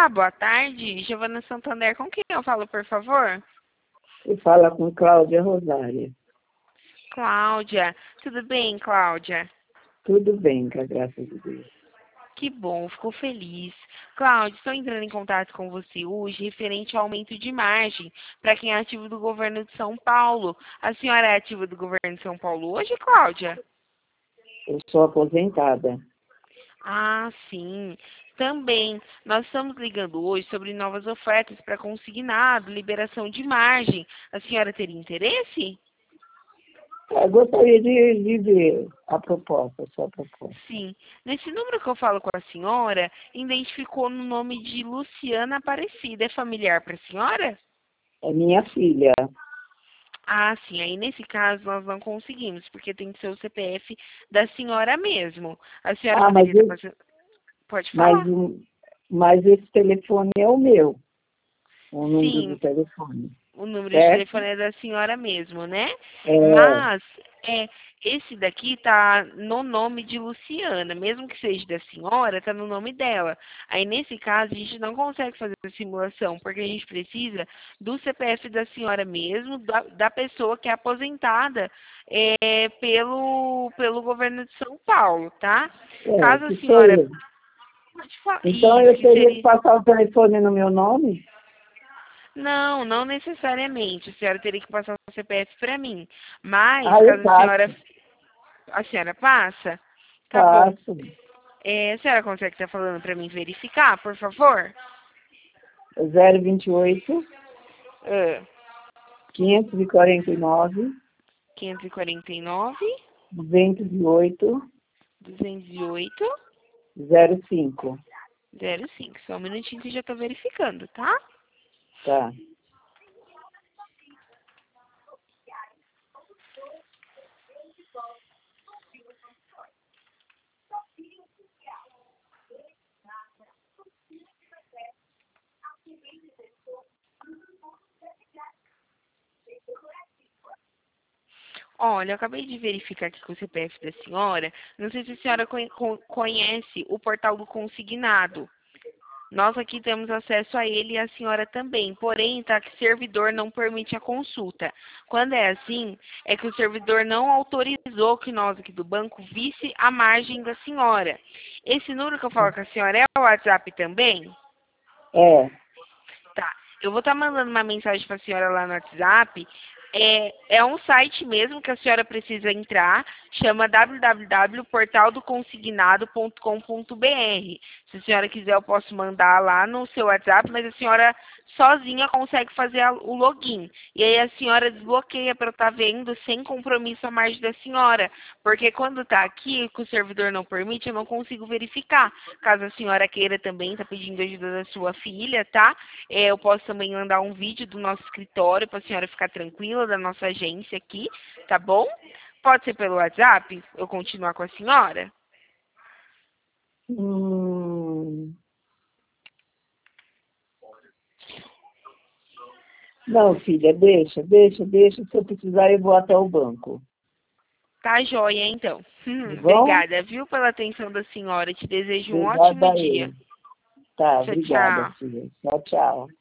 boa tarde. Giovana Santander, com quem eu falo, por favor? Você fala com Cláudia Rosária. Cláudia. Tudo bem, Cláudia? Tudo bem, com a graça de Deus. Que bom, fico feliz. Cláudia, estou entrando em contato com você hoje referente ao aumento de margem para quem é ativo do governo de São Paulo. A senhora é ativa do governo de São Paulo hoje, Cláudia? Eu sou aposentada. Ah, sim. Também, nós estamos ligando hoje sobre novas ofertas para consignado, liberação de margem. A senhora teria interesse? Eu gostaria de ver a proposta, a sua proposta. Sim. Nesse número que eu falo com a senhora, identificou no nome de Luciana Aparecida. É familiar para a senhora? É minha filha, Ah, sim. Aí, nesse caso, nós não conseguimos, porque tem que ser o CPF da senhora mesmo. A senhora mas, poderia estar fazendo... Pode mas, falar? mas esse telefone é o meu, o número do Sim. telefone, O número de certo? telefone é da senhora mesmo, né? É, Mas esse daqui tá no nome de Luciana, mesmo que seja da senhora, tá no nome dela. Aí nesse caso a gente não consegue fazer a simulação, porque a gente precisa do CPF da senhora mesmo, da pessoa que é aposentada pelo governo de São Paulo, tá? Caso a que sou senhora eu. pode falar Então isso, eu que teria que seria. passar o telefone no meu nome? Não, não necessariamente. A senhora teria que passar o CPF para mim. Mas, Ah, eu caso passo, a senhora passa, tá bom. passo. A senhora consegue estar falando para mim verificar, por favor? 028 Ah, 549 549, 208 208, 05. 05. Só um minutinho que eu já estou verificando, tá? Tá. Olha, eu acabei de verificar aqui com o CPF da senhora. Não sei se a senhora conhece o portal do consignado. Nós aqui temos acesso a ele e a senhora também, porém, tá que servidor não permite a consulta. Quando é assim, é que o servidor não autorizou que nós aqui do banco visse a margem da senhora. Esse número que eu falo com a senhora é o WhatsApp também? É. Tá. Eu vou estar mandando uma mensagem para a senhora lá no WhatsApp. É um site mesmo que a senhora precisa entrar, chama www.portaldoconsignado.com.br. Se a senhora quiser, eu posso mandar lá no seu WhatsApp, mas a senhora sozinha consegue fazer o login. E aí a senhora desbloqueia para eu estar vendo sem compromisso a margem da senhora. Porque quando está aqui, que o servidor não permite, eu não consigo verificar. Caso a senhora queira também, está pedindo ajuda da sua filha, tá? Eu posso também mandar um vídeo do nosso escritório para a senhora ficar tranquila, da nossa agência aqui, tá bom? Pode ser pelo WhatsApp? Eu continuar com a senhora? Hum, não, filha, deixa. Se eu precisar, eu vou até o banco. Tá joia, então. Tá bom? Obrigada, viu, pela atenção da senhora. Te desejo um ótimo Obrigada a dia. ele. Tá, Tchau, obrigada, tchau. filha. Tchau, tchau.